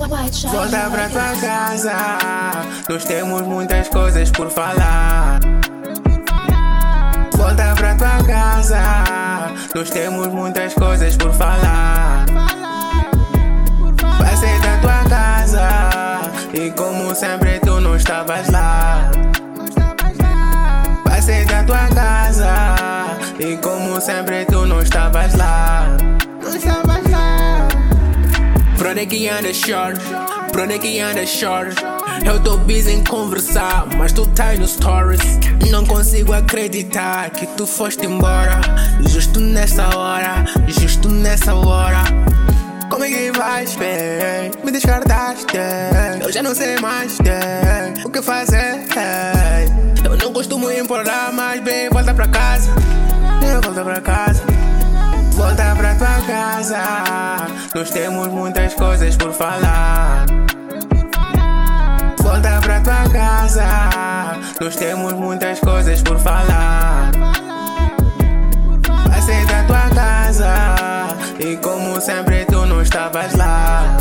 Volta pra tua casa, nós temos muitas coisas por falar. Volta pra tua casa, nós temos muitas coisas por falar. Passei da tua casa e como sempre tu não estavas lá. Passei da tua casa e como sempre tu não estavas lá. Pra onde é que anda short? Pra onde é que anda short? Eu tô busy em conversar, mas tu tá no stories. Não consigo acreditar que tu foste embora. Justo nessa hora, justo nessa hora. Como é que vais, bem? Me descartaste. Eu já não sei mais o que fazer. Eu não costumo implorar, mas bem, volta pra casa. Volta pra casa. Volta pra tua casa, nós temos muitas coisas por falar. Volta pra tua casa, nós temos muitas coisas por falar. Passei da tua casa e como sempre tu não estavas lá.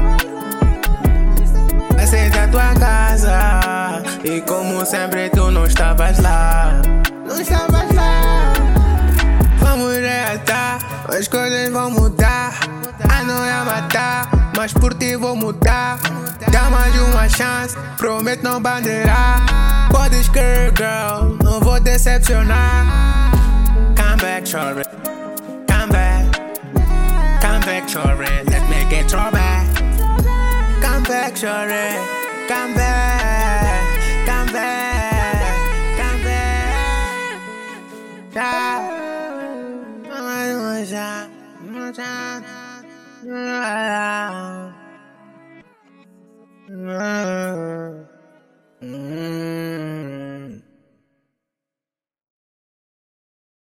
Passei da tua casa e como sempre tu não estavas lá. Não estavas lá. Vamos reatar, as coisas vão mudar. A não é matar, mas por ti vou mudar. Dá mais uma chance, prometo não bandeirar. Podes crer, girl, não vou decepcionar. Come back, shorty. Come back. Come back, shorty. Let me get your back. Come back, shorty. Come back. Come back. Come back. Yeah. Já.